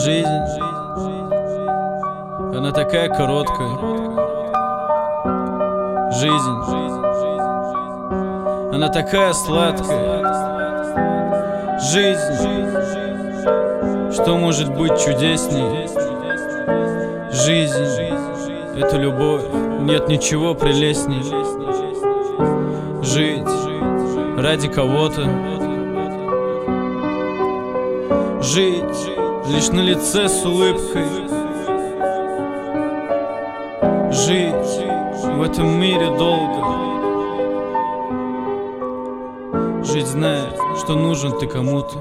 Жизнь, она такая короткая. Жизнь, она такая сладкая. Жизнь, что может быть чудесней? Жизнь, это любовь, нет ничего прелестней. Жить ради кого-то, жить лишь на лице с улыбкой, жить в этом мире долго, жить зная, что нужен ты кому-то.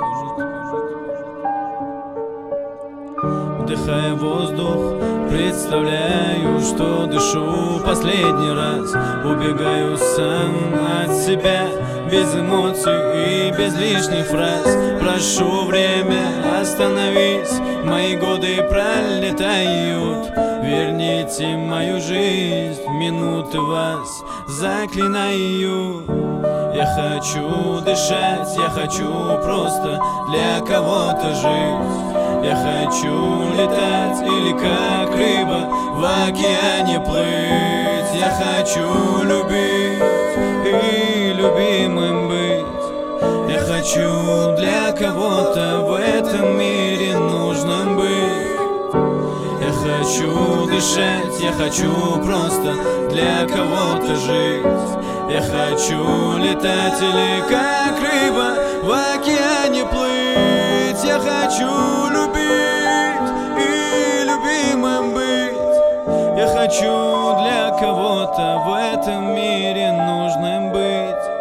Вдыхая воздух, представляю, что дышу последний раз. Убегаю сам от себя, без эмоций и без лишних фраз. Прошу время, остановись, мои годы пролетают. Верните мою жизнь, минуты вас заклинаю. Я хочу дышать, я хочу просто для кого-то жить. Я хочу летать или как рыба в океане плыть. Я хочу любить и любимым быть. Я хочу для кого-то в этом мире нужным быть. Я хочу дышать, я хочу просто для кого-то жить. Я хочу летать или как рыба в океане плыть. Я хочу любить и любимым быть. Я хочу для кого-то в этом мире нужным быть.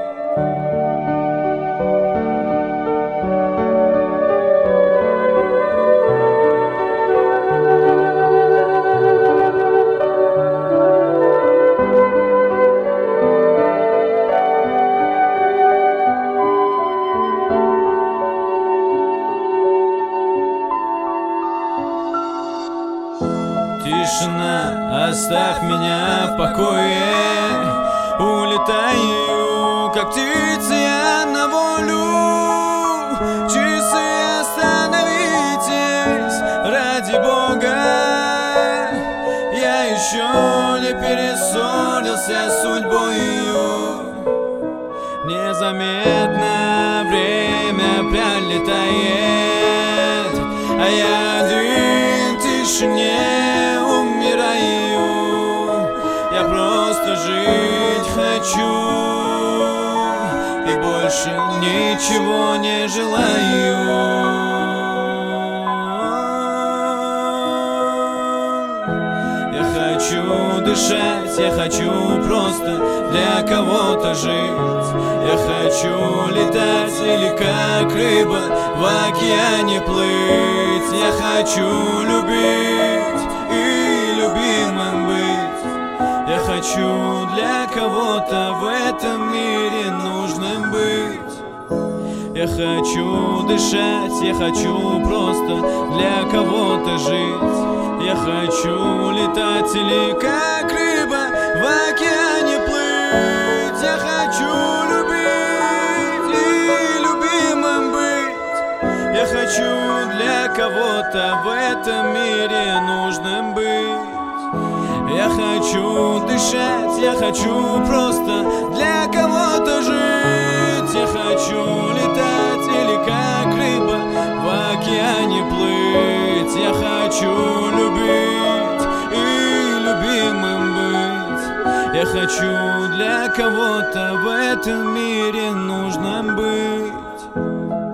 Тишина, оставь меня в покое. Улетаю, как птица я на волю. Часы, остановитесь, ради Бога. Я еще не перессорился с судьбою. Незаметно время пролетает, а я один в тишине умираю. Я просто жить хочу и больше ничего не желаю. Я хочу дышать, я хочу просто для кого-то жить. Я хочу летать или как рыба в океане плыть. Я хочу любить и любимым быть. Я хочу для кого-то в этом мире нужным быть. Я хочу дышать, я хочу просто для кого-то жить. Я хочу летать или как рыба в океане плыть. Я хочу любить и любимым быть. Я хочу для кого-то в этом мире нужным быть. Я хочу дышать, я хочу просто для кого-то жить. Я хочу летать или как рыба в океане плыть. Я хочу любить и любимым быть. Я хочу для кого-то в этом мире нужным быть.